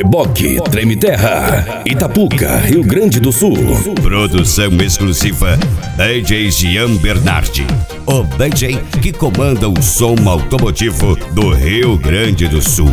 Reboque, Treme Terra, Itapuca, Rio Grande do Sul. Produção exclusiva DJ Jean Bernardi, o DJ que comanda o som automotivo do Rio Grande do Sul.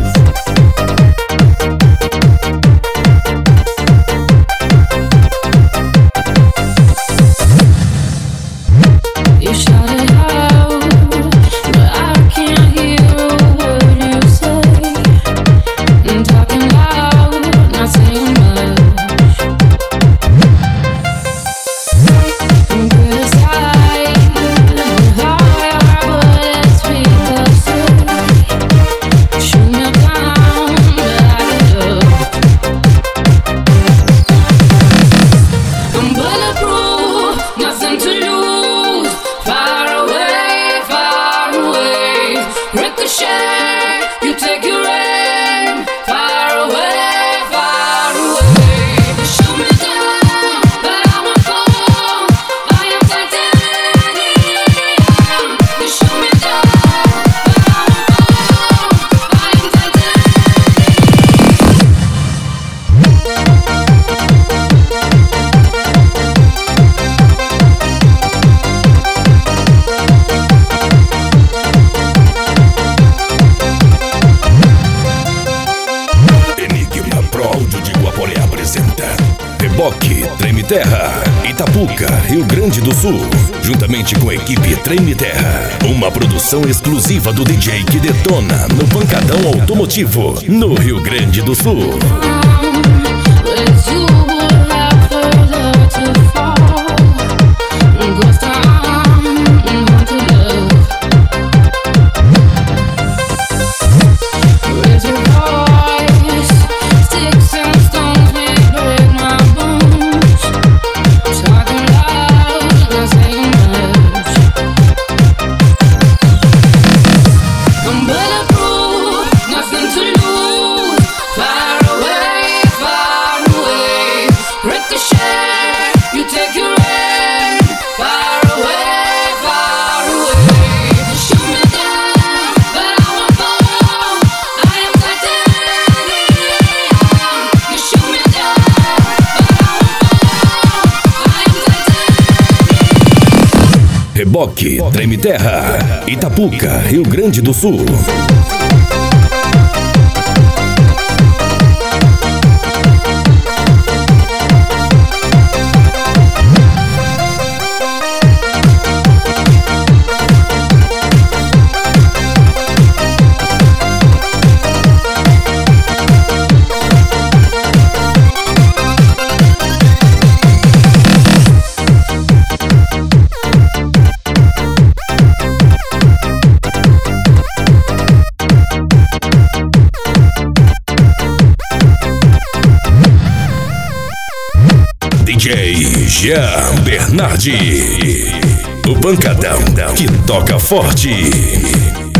Reboque, Treme Terra, Itapuca, Rio Grande do Sul. Juntamente com a equipe Treme Terra. Uma produção exclusiva do DJ que detona no pancadão automotivo no Rio Grande do Sul. Reboque, Treme Terra, Itapuca, Rio Grande do Sul. DJ Jean Bernardi, o pancadão que toca forte.